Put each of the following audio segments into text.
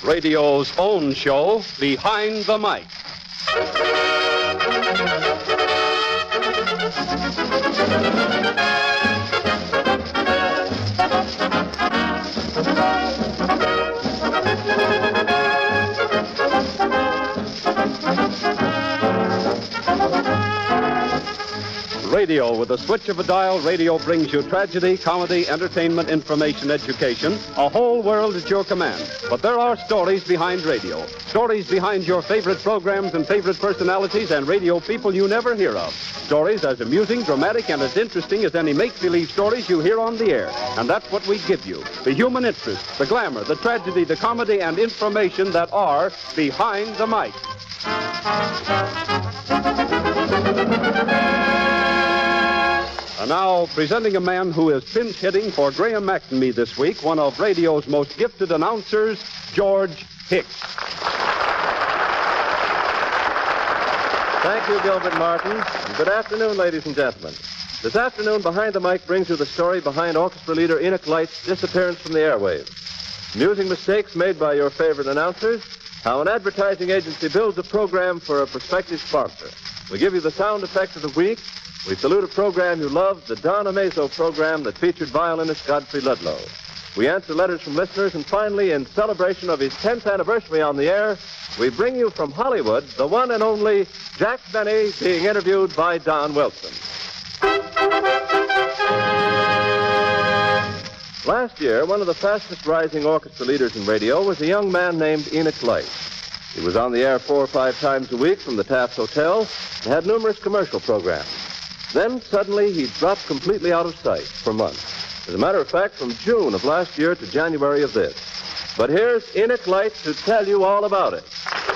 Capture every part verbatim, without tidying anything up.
radio's own show, Behind the Mic. Radio, with the switch of a dial, radio brings you tragedy, comedy, entertainment, information, education, a whole world at your command. But there are stories behind radio, stories behind your favorite programs and favorite personalities and radio people you never hear of. Stories as amusing, dramatic, and as interesting as any make-believe stories you hear on the air. And that's what we give you. The human interest, the glamour, the tragedy, the comedy, and information that are Behind the Mic. And now, presenting a man who is pinch hitting for Graham McNamee this week, one of radio's most gifted announcers, George Hicks. Thank you, Gilbert Martin. Good afternoon, ladies and gentlemen. This afternoon, Behind the Mic brings you the story behind orchestra leader Enoch Light's disappearance from the airwaves. Amusing mistakes made by your favorite announcers, how an advertising agency builds a program for a prospective sponsor. We give you the sound effects of the week. We salute a program you loved, the Don Amazo program that featured violinist Godfrey Ludlow. We answer letters from listeners, and finally, in celebration of his tenth anniversary on the air, we bring you from Hollywood the one and only Jack Benny being interviewed by Don Wilson. Last year, one of the fastest rising orchestra leaders in radio was a young man named Enoch Light. He was on the air four or five times a week from the Taft Hotel and had numerous commercial programs. Then, suddenly, he dropped completely out of sight for months. As a matter of fact, from June of last year to January of this. But here's Enoch Light to tell you all about it.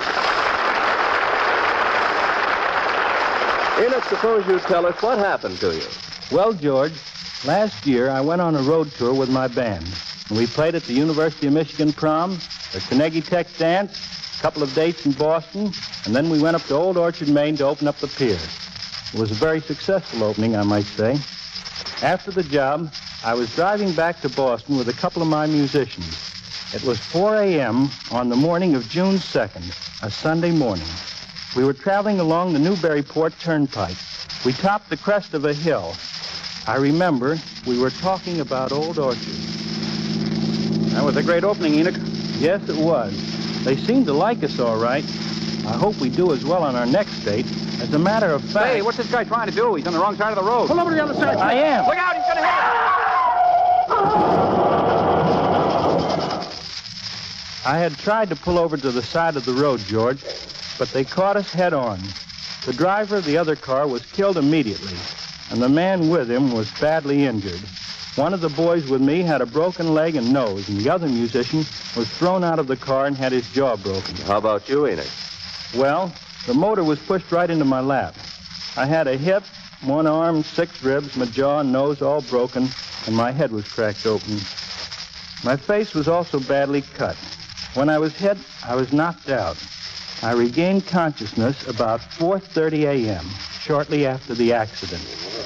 Enoch, suppose you tell us what happened to you. Well, George, last year I went on a road tour with my band. And we played at the University of Michigan prom, the Carnegie Tech dance, a couple of dates in Boston, and then we went up to Old Orchard, Maine to open up the pier. It was a very successful opening, I might say. After the job, I was driving back to Boston with a couple of my musicians. It was four a.m. on the morning of June second, a Sunday morning. We were traveling along the Newburyport Turnpike. We topped the crest of a hill. I remember we were talking about Old Orchard. That was a great opening, Enoch. Yes, it was. They seemed to like us all right. I hope we do as well on our next date. As a matter of fact... Hey, what's this guy trying to do? He's on the wrong side of the road. Pull over to the other side. I am. Look out, he's going to hit us. I had tried to pull over to the side of the road, George, but they caught us head on. The driver of the other car was killed immediately, and the man with him was badly injured. One of the boys with me had a broken leg and nose, and the other musician was thrown out of the car and had his jaw broken. How about you, Enoch? Well, the motor was pushed right into my lap. I had a hip, one arm, six ribs, my jaw and nose all broken, and my head was cracked open. My face was also badly cut. When I was hit, I was knocked out. I regained consciousness about four thirty a.m., shortly after the accident.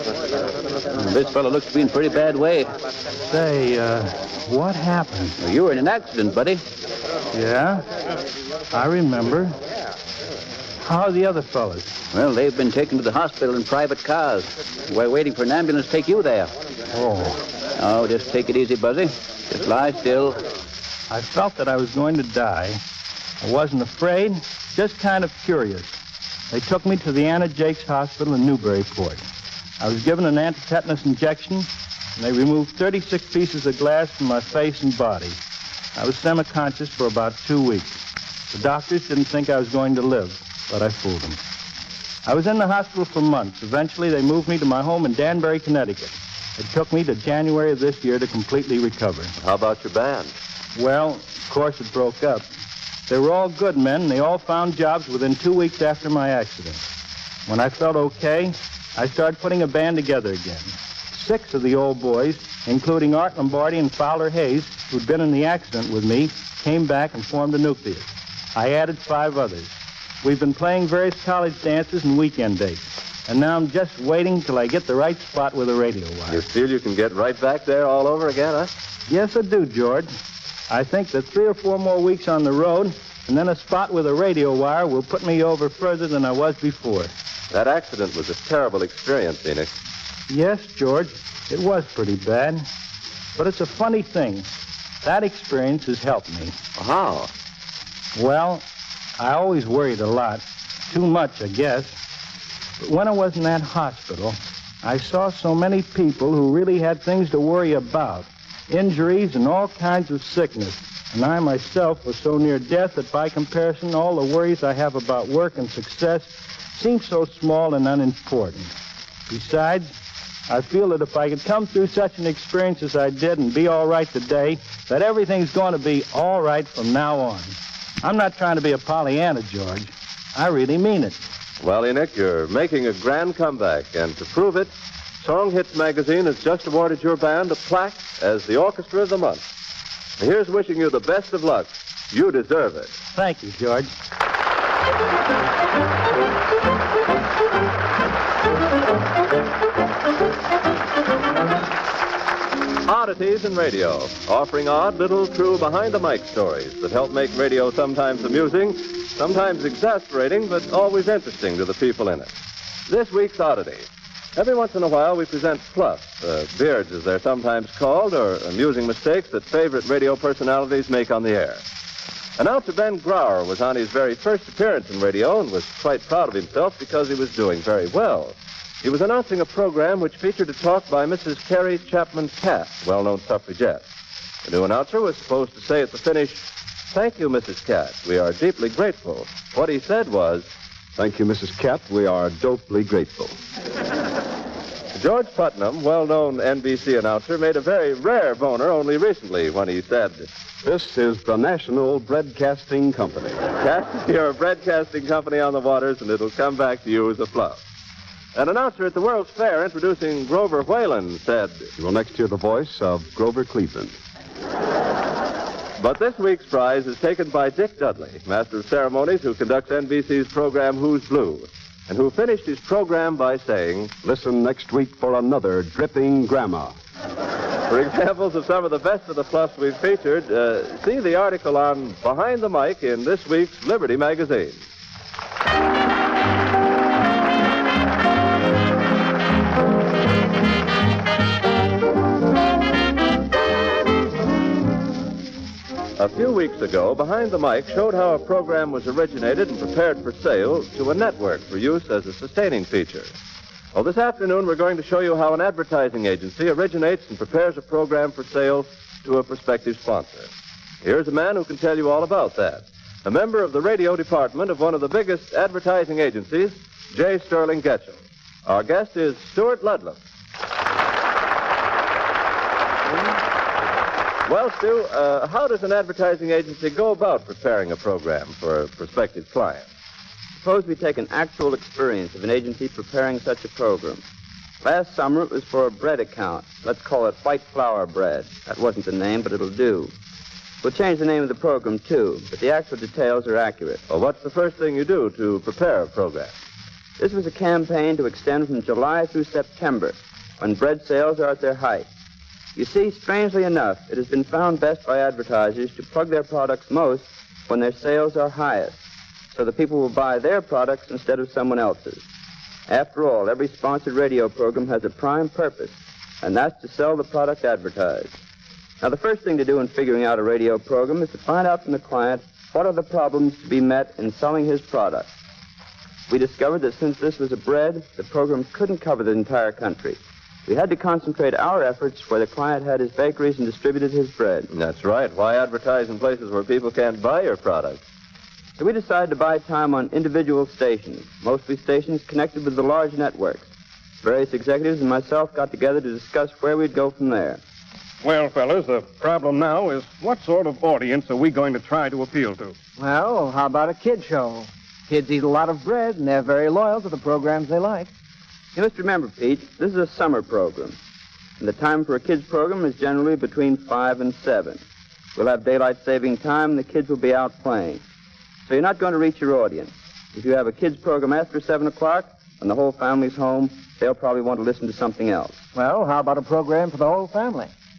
This fellow looks to be in a pretty bad way. Say, uh, what happened? Well, you were in an accident, buddy. Yeah? I remember. How are the other fellas? Well, they've been taken to the hospital in private cars. We're waiting for an ambulance to take you there. Oh. Oh, just take it easy, Buzzy. Just lie still. I felt that I was going to die. I wasn't afraid, just kind of curious. They took me to the Anna Jakes Hospital in Newburyport. I was given an antitetanus injection, and they removed thirty-six pieces of glass from my face and body. I was semi-conscious for about two weeks. The doctors didn't think I was going to live, but I fooled them. I was in the hospital for months. Eventually, they moved me to my home in Danbury, Connecticut. It took me to January of this year to completely recover. How about your band? Well, of course, it broke up. They were all good men, and they all found jobs within two weeks after my accident. When I felt okay, I started putting a band together again. Six of the old boys, including Art Lombardi and Fowler Hayes, who'd been in the accident with me, came back and formed a nucleus. I added five others. We've been playing various college dances and weekend dates. And now I'm just waiting till I get the right spot with a radio wire. You feel you can get right back there all over again, huh? Yes, I do, George. I think that three or four more weeks on the road, and then a spot with a radio wire will put me over further than I was before. That accident was a terrible experience, Enoch. Yes, George, it was pretty bad. But it's a funny thing. That experience has helped me. How? Well, I always worried a lot. Too much, I guess. But when I was in that hospital, I saw so many people who really had things to worry about. Injuries and all kinds of sickness. And I myself was so near death that by comparison, all the worries I have about work and success seem so small and unimportant. Besides, I feel that if I could come through such an experience as I did and be all right today, that everything's going to be all right from now on. I'm not trying to be a Pollyanna, George. I really mean it. Well, Enoch, you're making a grand comeback, and to prove it, Song Hits Magazine has just awarded your band a plaque as the Orchestra of the Month. And here's wishing you the best of luck. You deserve it. Thank you, George. Oddities in Radio, offering odd little true behind-the-mic stories that help make radio sometimes amusing, sometimes exasperating, but always interesting to the people in it. This week's Oddity. Every once in a while we present fluff, uh, beards as they're sometimes called, or amusing mistakes that favorite radio personalities make on the air. Announcer Ben Grauer was on his very first appearance in radio and was quite proud of himself because he was doing very well. He was announcing a program which featured a talk by Missus Carrie Chapman Catt, well-known suffragette. The new announcer was supposed to say at the finish, "Thank you, Missus Catt. We are deeply grateful." What he said was, "Thank you, Missus Catt. We are dopely grateful." George Putnam, well-known N B C announcer, made a very rare boner only recently when he said, "This is the National Broadcasting Company." "Cast your broadcasting company on the waters, and it'll come back to you as a fluff." An announcer at the World's Fair introducing Grover Whalen said, "You will next hear the voice of Grover Cleveland." But this week's prize is taken by Dick Dudley, Master of Ceremonies, who conducts N B C's program Who's Blue, and who finished his program by saying, "Listen next week for another dripping grandma." For examples of some of the best of the fluffs we've featured, uh, see the article on Behind the Mic in this week's Liberty Magazine. A few weeks ago, Behind the Mic showed how a program was originated and prepared for sale to a network for use as a sustaining feature. Well, this afternoon we're going to show you how an advertising agency originates and prepares a program for sale to a prospective sponsor. Here's a man who can tell you all about that. A member of the radio department of one of the biggest advertising agencies, J. Sterling Getchell. Our guest is Stuart Ludlam. Well, Stu, uh, how does an advertising agency go about preparing a program for a prospective client? Suppose we take an actual experience of an agency preparing such a program. Last summer, it was for a bread account. Let's call it White Flour Bread. That wasn't the name, but it'll do. We'll change the name of the program, too, but the actual details are accurate. Well, what's the first thing you do to prepare a program? This was a campaign to extend from July through September, when bread sales are at their height. You see, strangely enough, it has been found best by advertisers to plug their products most when their sales are highest, so the people will buy their products instead of someone else's. After all, every sponsored radio program has a prime purpose, and that's to sell the product advertised. Now, the first thing to do in figuring out a radio program is to find out from the client what are the problems to be met in selling his product. We discovered that since this was a bread, the program couldn't cover the entire country. We had to concentrate our efforts where the client had his bakeries and distributed his bread. That's right. Why advertise in places where people can't buy your product? So we decided to buy time on individual stations, mostly stations connected with the large networks. Various executives and myself got together to discuss where we'd go from there. Well, fellas, the problem now is what sort of audience are we going to try to appeal to? Well, how about a kid show? Kids eat a lot of bread, and they're very loyal to the programs they like. You must remember, Pete, this is a summer program, and the time for a kids' program is generally between five and seven. We'll have daylight saving time, and the kids will be out playing. So you're not going to reach your audience. If you have a kids' program after seven o'clock, and the whole family's home, they'll probably want to listen to something else. Well, how about a program for the whole family?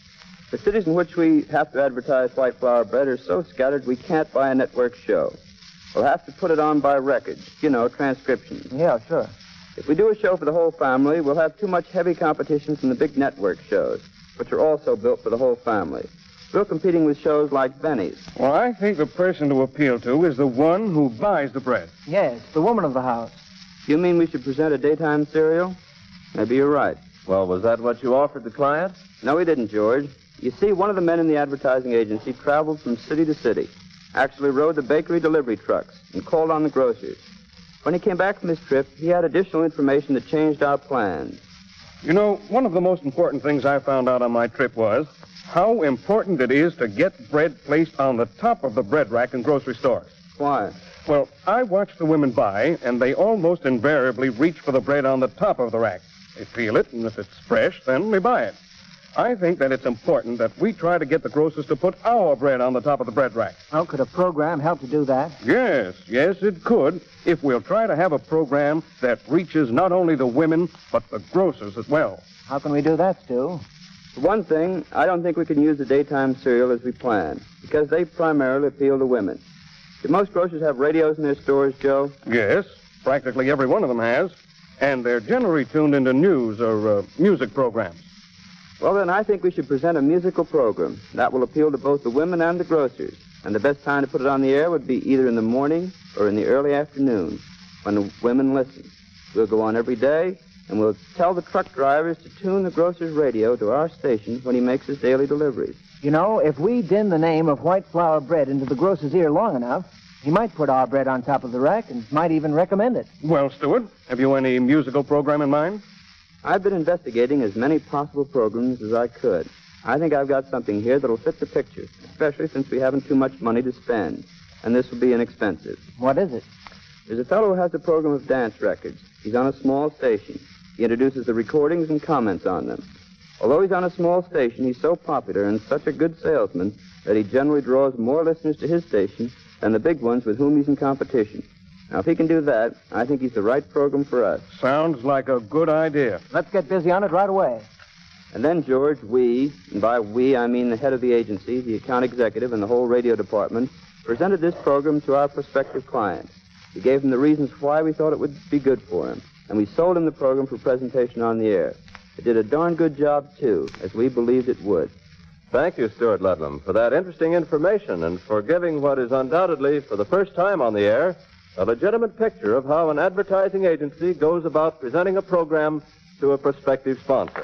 The cities in which we have to advertise white flour bread are so scattered we can't buy a network show. We'll have to put it on by records, you know, transcriptions. Yeah, sure. If we do a show for the whole family, we'll have too much heavy competition from the big network shows, which are also built for the whole family. We're competing with shows like Benny's. Well, I think the person to appeal to is the one who buys the bread. Yes, the woman of the house. You mean we should present a daytime serial? Maybe you're right. Well, was that what you offered the client? No, he didn't, George. You see, one of the men in the advertising agency traveled from city to city, actually rode the bakery delivery trucks, and called on the grocers. When he came back from his trip, he had additional information that changed our plans. You know, one of the most important things I found out on my trip was how important it is to get bread placed on the top of the bread rack in grocery stores. Why? Well, I watch the women buy, and they almost invariably reach for the bread on the top of the rack. They feel it, and if it's fresh, then they buy it. I think that it's important that we try to get the grocers to put our bread on the top of the bread rack. Well, could a program help to do that? Yes, yes, it could, if we'll try to have a program that reaches not only the women, but the grocers as well. How can we do that, Stu? For one thing, I don't think we can use the daytime serial as we planned, because they primarily appeal to women. Do most grocers have radios in their stores, Joe? Yes, practically every one of them has, and they're generally tuned into news or uh, music programs. Well, then, I think we should present a musical program. That will appeal to both the women and the grocers. And the best time to put it on the air would be either in the morning or in the early afternoon, when the women listen. We'll go on every day, and we'll tell the truck drivers to tune the grocer's radio to our station when he makes his daily deliveries. You know, if we din the name of white flour bread into the grocer's ear long enough, he might put our bread on top of the rack and might even recommend it. Well, Stewart, have you any musical program in mind? I've been investigating as many possible programs as I could. I think I've got something here that'll fit the picture, especially since we haven't too much money to spend. And this will be inexpensive. What is it? There's a fellow who has a program of dance records. He's on a small station. He introduces the recordings and comments on them. Although he's on a small station, he's so popular and such a good salesman that he generally draws more listeners to his station than the big ones with whom he's in competition. Now, if he can do that, I think he's the right program for us. Sounds like a good idea. Let's get busy on it right away. And then, George, we, and by we, I mean the head of the agency, the account executive, and the whole radio department, presented this program to our prospective client. We gave him the reasons why we thought it would be good for him, and we sold him the program for presentation on the air. It did a darn good job, too, as we believed it would. Thank you, Stuart Ludlam, for that interesting information and for giving what is undoubtedly, for the first time on the air, a legitimate picture of how an advertising agency goes about presenting a program to a prospective sponsor.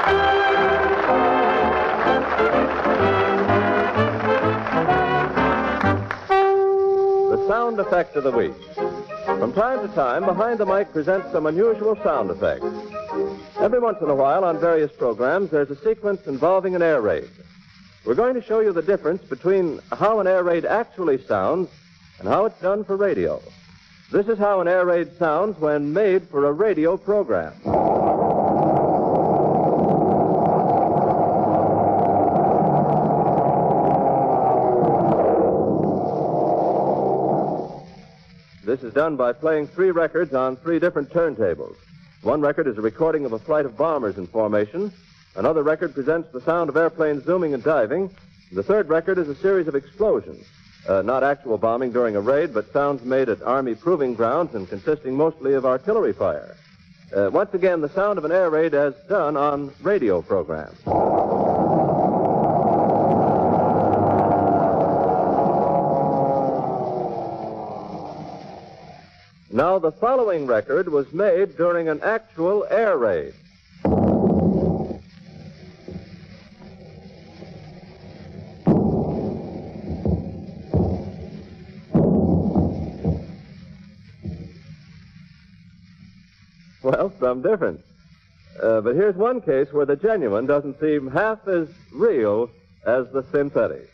The sound effect of the week. From time to time, Behind the Mic presents some unusual sound effects. Every once in a while, on various programs, there's a sequence involving an air raid. We're going to show you the difference between how an air raid actually sounds and how it's done for radio. This is how an air raid sounds when made for a radio program. This is done by playing three records on three different turntables. One record is a recording of a flight of bombers in formation. Another record presents the sound of airplanes zooming and diving. The third record is a series of explosions. Uh, not actual bombing during a raid, but sounds made at Army proving grounds and consisting mostly of artillery fire. Uh, once again, the sound of an air raid as done on radio programs. Now, the following record was made during an actual air raid. Well, some difference. Uh, but here's one case where the genuine doesn't seem half as real as the synthetic.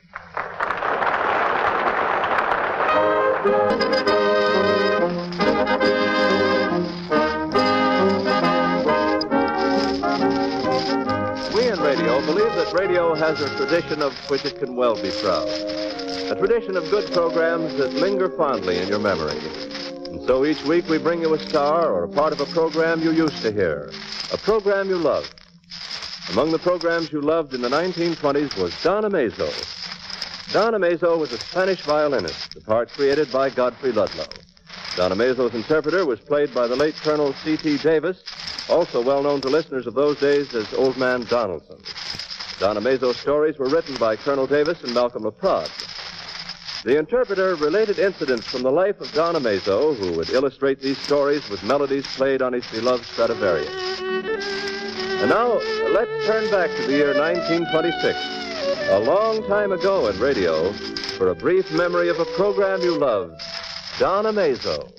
We in radio believe that radio has a tradition of which it can well be proud. A tradition of good programs that linger fondly in your memory. And so each week we bring you a star or a part of a program you used to hear, a program you loved. Among the programs you loved in the nineteen twenties was Don Amazo. Don Amazo was a Spanish violinist, the part created by Godfrey Ludlow. Don Amazo's interpreter was played by the late Colonel C T Davis, also well known to listeners of those days as Old Man Donaldson. Don Amazo's stories were written by Colonel Davis and Malcolm LaPrade. The interpreter related incidents from the life of Don Amazo, who would illustrate these stories with melodies played on his beloved Stradivarius. And now, let's turn back to the year nineteen twenty-six, a long time ago in radio, for a brief memory of a program you loved, Don Amazo.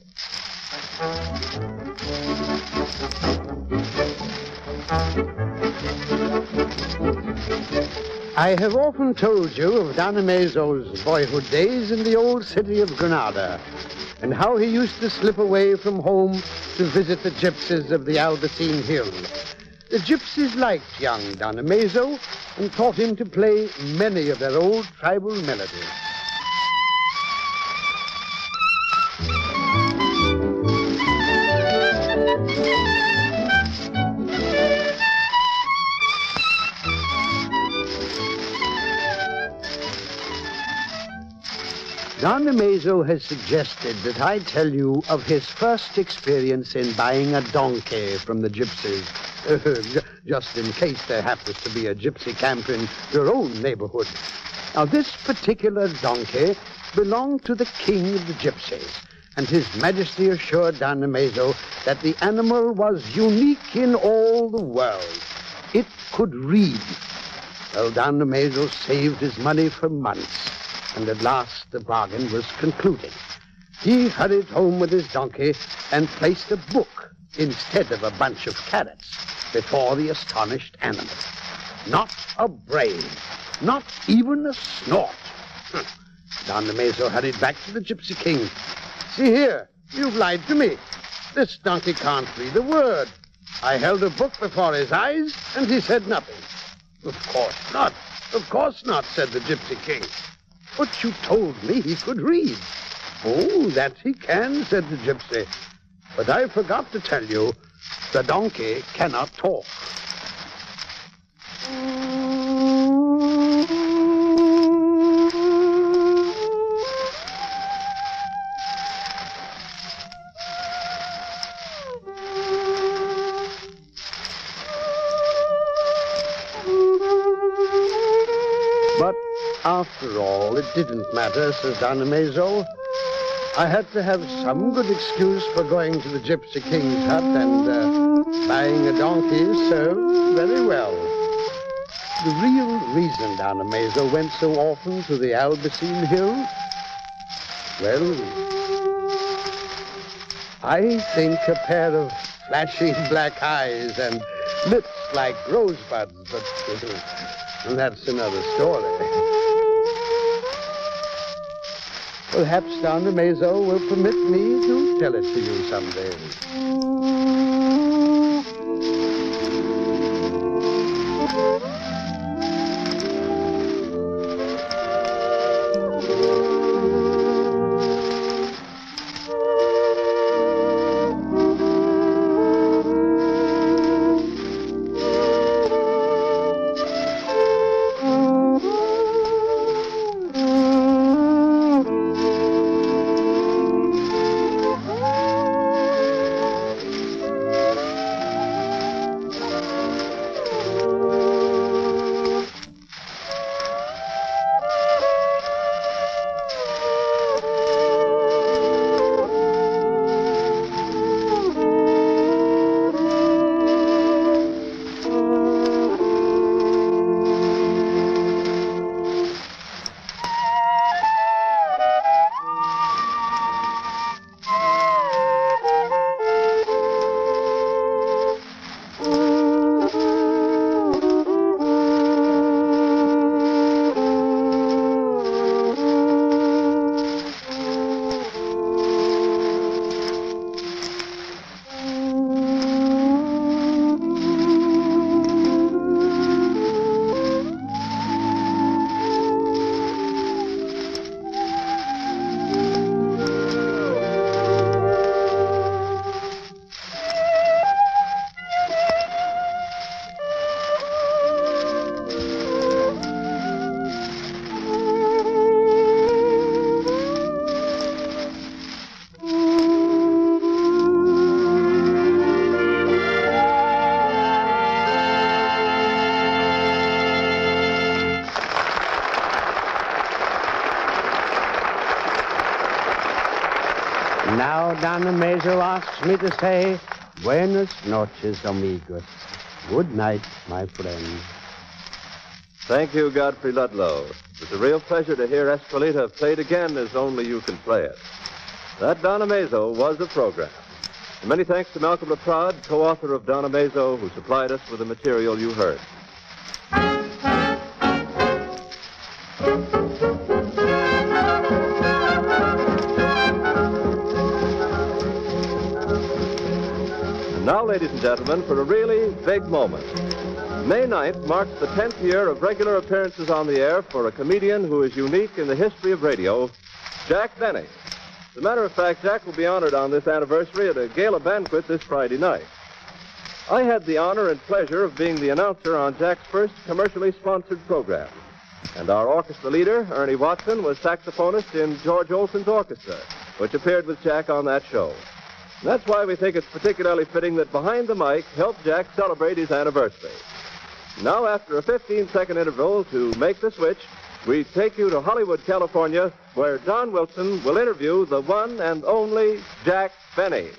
I have often told you of Don Amazo's boyhood days in the old city of Granada, and how he used to slip away from home to visit the gypsies of the Albaycin Hills. The gypsies liked young Don Amazo and taught him to play many of their old tribal melodies. Don Amazo has suggested that I tell you of his first experience in buying a donkey from the gypsies, uh, just in case there happens to be a gypsy camp in your own neighborhood. Now, this particular donkey belonged to the king of the gypsies, and His Majesty assured Don Amazo that the animal was unique in all the world. It could read. Well, Don Amazo saved his money for months, and at last the bargain was concluded. He hurried home with his donkey and placed a book instead of a bunch of carrots before the astonished animal. Not a brain, not even a snort. Don Amazo hurried back to the Gypsy King. See here, you've lied to me. This donkey can't read a word. I held a book before his eyes, and he said nothing. Of course not, of course not, said the Gypsy King. But you told me he could read. Oh, that he can, said the gypsy. But I forgot to tell you, the donkey cannot talk. But after all, it didn't matter, says Don Amazo. I had to have some good excuse for going to the Gypsy King's hut, and uh, buying a donkey served very well. The real reason Don Amazo went so often to the Albaycin Hills, well, I think a pair of flashing black eyes and lips like rosebuds, but uh, that's another story. Perhaps Don Amazo will permit me to tell it to you someday. Now Donna Mazo asks me to say, Buenas noches, amigos. Good night, my friend. Thank you, Godfrey Ludlow. It's a real pleasure to hear Espolita played again as only you can play it. That Donna Mazo was a program. And many thanks to Malcolm LeProd, co-author of Donna Mazo, who supplied us with the material you heard. And now, ladies and gentlemen, for a really big moment. May ninth marks the tenth year of regular appearances on the air for a comedian who is unique in the history of radio, Jack Benny. As a matter of fact, Jack will be honored on this anniversary at a gala banquet this Friday night. I had the honor and pleasure of being the announcer on Jack's first commercially sponsored program. And our orchestra leader, Ernie Watson, was saxophonist in George Olson's orchestra, which appeared with Jack on that show. And that's why we think it's particularly fitting that Behind the Mic helped Jack celebrate his anniversary. Now, after a fifteen-second interval to make the switch, we take you to Hollywood, California, where Don Wilson will interview the one and only Jack Benny.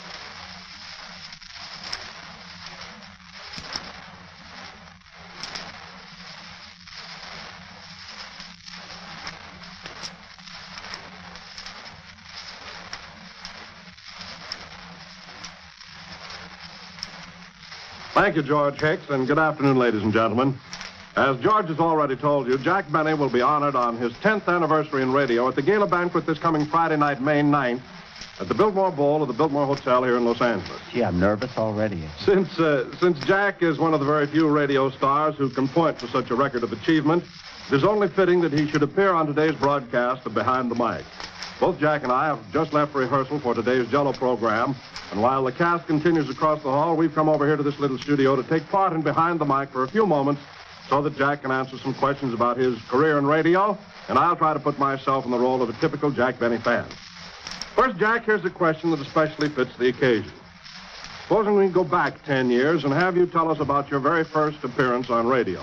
Thank you, George Hicks, and good afternoon, ladies and gentlemen. As George has already told you, Jack Benny will be honored on his tenth anniversary in radio at the gala banquet this coming Friday night, May ninth, at the Biltmore Bowl of the Biltmore Hotel here in Los Angeles. Gee, I'm nervous already. Since, uh, since Jack is one of the very few radio stars who can point to such a record of achievement, it is only fitting that he should appear on today's broadcast of Behind the Mic. Both Jack and I have just left rehearsal for today's Jell-O program, and while the cast continues across the hall, we've come over here to this little studio to take part in Behind the Mic for a few moments so that Jack can answer some questions about his career in radio, and I'll try to put myself in the role of a typical Jack Benny fan. First, Jack, here's a question that especially fits the occasion. Supposing we go back ten years and have you tell us about your very first appearance on radio.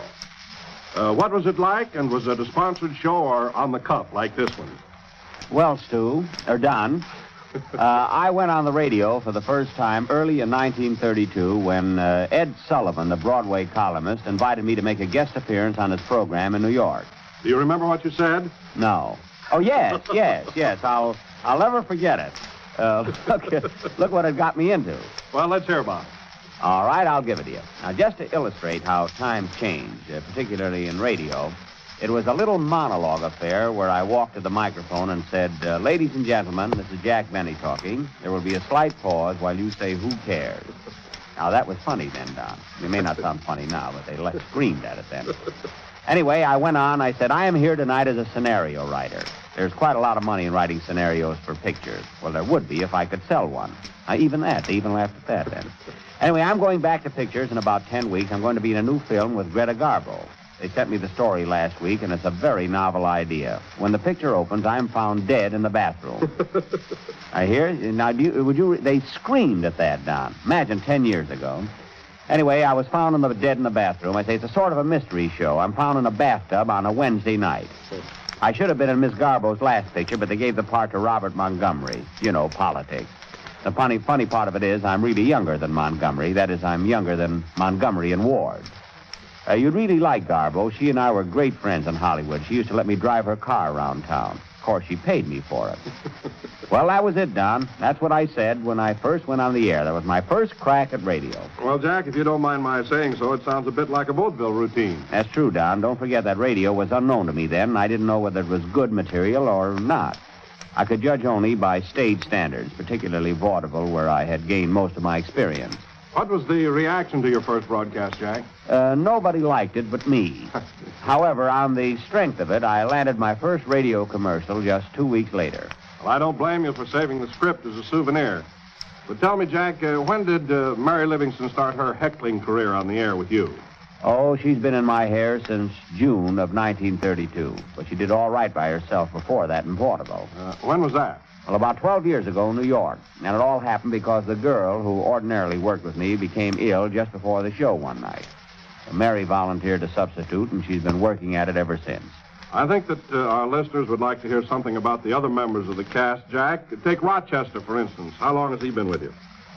Uh, what was it like, and was it a sponsored show or on the cuff like this one? Well, Stu, or Don, uh, I went on the radio for the first time early in nineteen thirty-two when uh, Ed Sullivan, the Broadway columnist, invited me to make a guest appearance on his program in New York. Do you remember what you said? No. Oh, yes, yes, yes. I'll I'll never forget it. Uh, look, look what it got me into. Well, let's hear about it. All right, I'll give it to you. Now, just to illustrate how times change, uh, particularly in radio, it was a little monologue affair where I walked to the microphone and said, uh, ladies and gentlemen, this is Jack Benny talking. There will be a slight pause while you say, who cares? Now, that was funny then, Don. It may not sound funny now, but they let, screamed at it then. Anyway, I went on. I said, I am here tonight as a scenario writer. There's quite a lot of money in writing scenarios for pictures. Well, there would be if I could sell one. Now, even that. They even laughed at that then. Anyway, I'm going back to pictures in about ten weeks. I'm going to be in a new film with Greta Garbo. They sent me the story last week, and it's a very novel idea. When the picture opens, I'm found dead in the bathroom. I hear? Now, do you, would you... They screamed at that, Don. Imagine ten years ago. Anyway, I was found in the, dead in the bathroom. I say it's a sort of a mystery show. I'm found in a bathtub on a Wednesday night. I should have been in Miss Garbo's last picture, but they gave the part to Robert Montgomery. You know, politics. The funny, funny part of it is I'm really younger than Montgomery. That is, I'm younger than Montgomery and Ward. Uh, you'd really like Garbo. She and I were great friends in Hollywood. She used to let me drive her car around town. Of course, she paid me for it. Well, that was it, Don. That's what I said when I first went on the air. That was my first crack at radio. Well, Jack, if you don't mind my saying so, it sounds a bit like a vaudeville routine. That's true, Don. Don't forget that radio was unknown to me then, and I didn't know whether it was good material or not. I could judge only by stage standards, particularly vaudeville, where I had gained most of my experience. What was the reaction to your first broadcast, Jack? Uh, nobody liked it but me. However, on the strength of it, I landed my first radio commercial just two weeks later. Well, I don't blame you for saving the script as a souvenir. But tell me, Jack, uh, when did uh, Mary Livingston start her heckling career on the air with you? Oh, she's been in my hair since June of nineteen thirty-two. But she did all right by herself before that in vaudeville. Uh, when was that? Well, about twelve years ago in New York. And it all happened because the girl who ordinarily worked with me became ill just before the show one night. Mary volunteered to substitute, and she's been working at it ever since. I think that uh, our listeners would like to hear something about the other members of the cast, Jack. Take Rochester, for instance. How long has he been with you?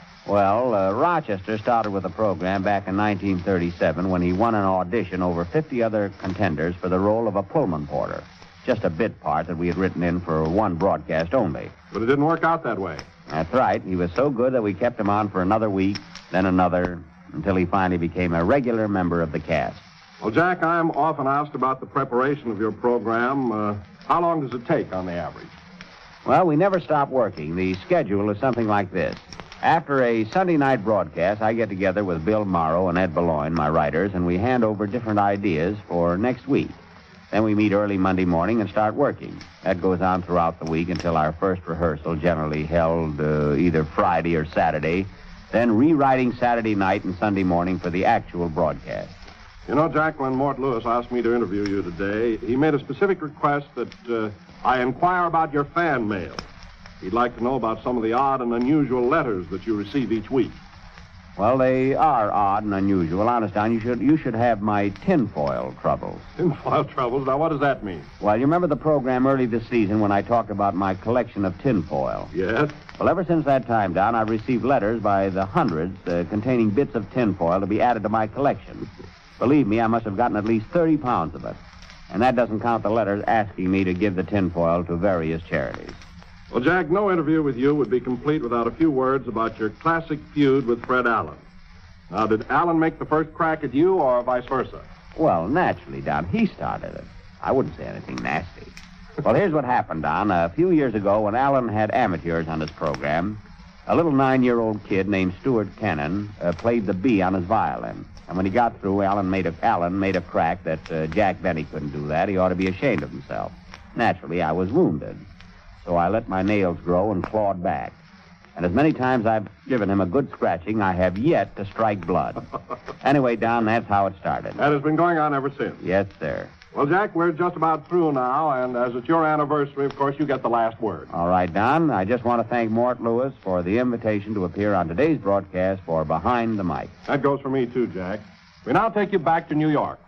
Well, uh, Rochester started with the program back in nineteen thirty-seven when he won an audition over fifty other contenders for the role of a Pullman porter. Just a bit part that we had written in for one broadcast only. But it didn't work out that way. That's right. He was so good that we kept him on for another week, then another, until he finally became a regular member of the cast. Well, Jack, I'm often asked about the preparation of your program. Uh, how long does it take on the average? Well, we never stop working. The schedule is something like this. After a Sunday night broadcast, I get together with Bill Morrow and Ed Beloin, my writers, and we hand over different ideas for next week. Then we meet early Monday morning and start working. That goes on throughout the week until our first rehearsal, generally held uh, either Friday or Saturday, then rewriting Saturday night and Sunday morning for the actual broadcast. You know, Jack, when Mort Lewis asked me to interview you today, he made a specific request that uh, I inquire about your fan mail. He'd like to know about some of the odd and unusual letters that you receive each week. Well, they are odd and unusual. Honest, Don, you should you should have my tinfoil troubles. Tinfoil troubles? Now, what does that mean? Well, you remember the program early this season when I talked about my collection of tinfoil? Yes. Well, ever since that time, Don, I've received letters by the hundreds uh, containing bits of tinfoil to be added to my collection. Believe me, I must have gotten at least thirty pounds of it. And that doesn't count the letters asking me to give the tinfoil to various charities. Well, Jack, no interview with you would be complete without a few words about your classic feud with Fred Allen. Now, did Allen make the first crack at you or vice versa? Well, naturally, Don, he started it. I wouldn't say anything nasty. Well, here's what happened, Don. A few years ago, when Allen had amateurs on his program, a little nine-year-old kid named Stuart Kennan uh, played the B on his violin. And when he got through, Allen made a, Allen made a crack that uh, Jack Benny couldn't do that. He ought to be ashamed of himself. Naturally, I was wounded. So I let my nails grow and clawed back. And as many times I've given him a good scratching, I have yet to strike blood. Anyway, Don, that's how it started. That has been going on ever since. Yes, sir. Well, Jack, we're just about through now, and as it's your anniversary, of course, you get the last word. All right, Don. I just want to thank Mort Lewis for the invitation to appear on today's broadcast for Behind the Mic. That goes for me, too, Jack. We now take you back to New York.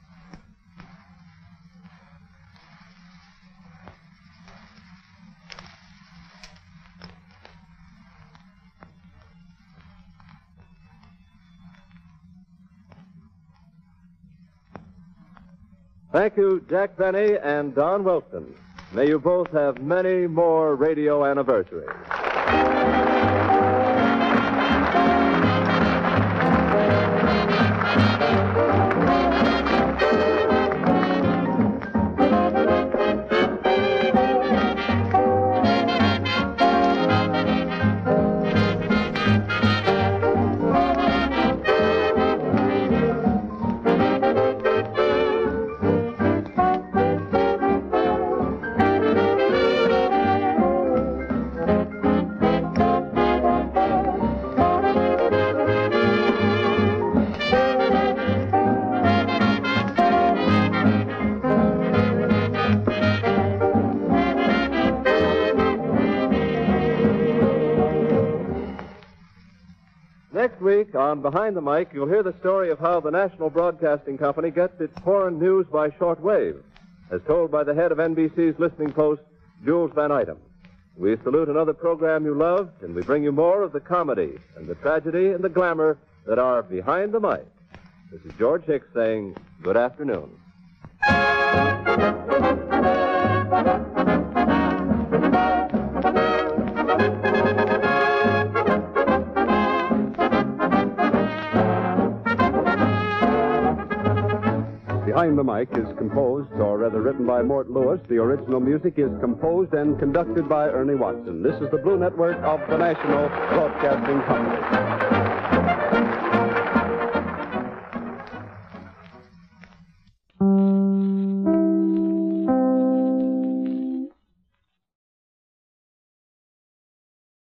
Thank you, Jack Benny and Don Wilson. May you both have many more radio anniversaries. Next week on Behind the Mic, you'll hear the story of how the National Broadcasting Company gets its foreign news by shortwave, as told by the head of N B C's listening post, Jules Van Item. We salute another program you loved, and we bring you more of the comedy and the tragedy and the glamour that are Behind the Mic. This is George Hicks saying good afternoon. Behind the Mic is composed, or rather written by Mort Lewis. The original music is composed and conducted by Ernie Watson. This is the Blue Network of the National Broadcasting Company.